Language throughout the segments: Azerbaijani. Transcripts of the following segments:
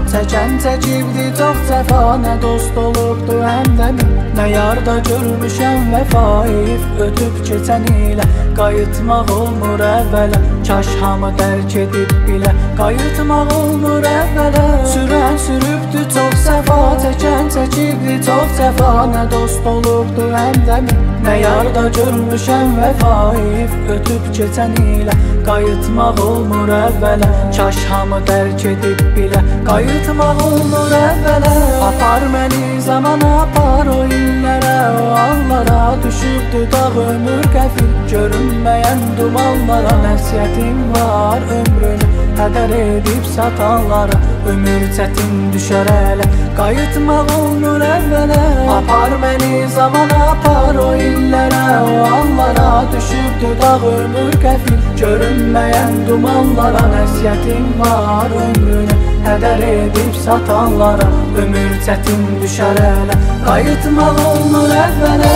Çəkən çəkibdi çox cəfa, nə dost olubdu həmdəmin. Nə yarda görmüşəm vəfaif, ötüb keçən ilə qayıtmaq olmur əvvələ. Kaş hamı dərk edib bilə, qayıtmaq olmur əvvələ. Sürən sürübdü çox səfa, çəkən çəkibdi çox cəfa, nə dost olubdu həmdəmin. Nə yarda görmüşəm vəfaif, ötüb keçən ilə qayıtmaq olmur əvvələ. Kaş hamı dərk edib bilə, qayıtmaq olmur əvvələ. Apar məni zamana, apar o illərə, o anlara. Düşübdü dağ ömür qəfil, görünməyən dumanlara. Nəsiyyətim var ömrünü hədər edib satanlara. Ömür çətin düşər ələ, qayıtmaq olmur əvvələ. Apar məni zamana, apar o illərə, o anlara. Düşübdü dağ ömür qəfil, görünməyən dumanlara. Nəsiyyətim var ömrünü hədər edib satanlara. Ömür çətin düşər ələ, qayıtmaq olmur əvvələ.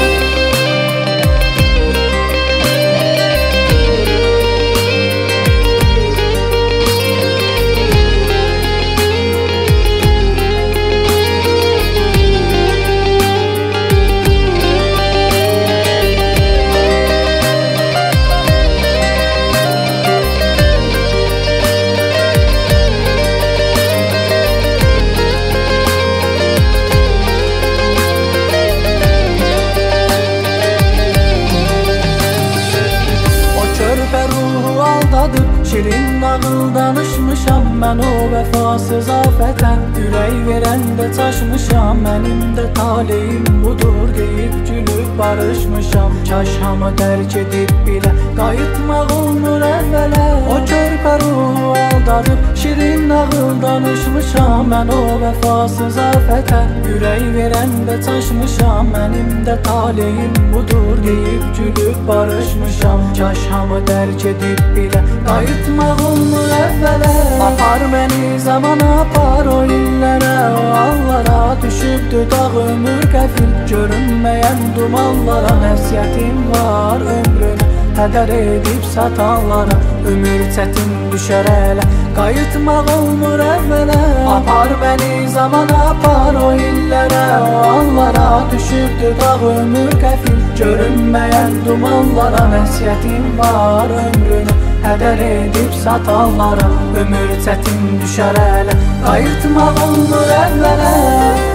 Şirin nağıl danışmışam mən o vəfasız afətən. Ürək verəndə çaşmışam, mənim də taleyim budur deyib gülüb barışmışam. Kaş hamı dərk edib bilə, qayıtmaq olmur əvvələ. O körpə ruhu aldadıb, şirin nağıl danışmışam mən o vəfasız afətən. Ürək verəndə çaşmışam, mənim də taleyim budur deyib gülüb barışmışam. Kaş hamı dərk edib bilə, qayıtmaq olmur əvvələ. Apar məni zamana, apar o illərə, o anlara. Düşübdü dağ ömür qəfil, görünməyən dumanlara. Nəsiyyətim var ömrünü hədər edib satanlara. Ömür çətin düşər ələ, qayıtmaq olmur əvvələ. Apar məni zamana, apar o illərə, o anlara. Düşübdü dağ ömür qəfil, görünməyən dumanlara. Nəsiyyətim var ömrünü hədər edib satanlara. Ömür çətin düşər ələ, qayıtmaq olmur əvvələ.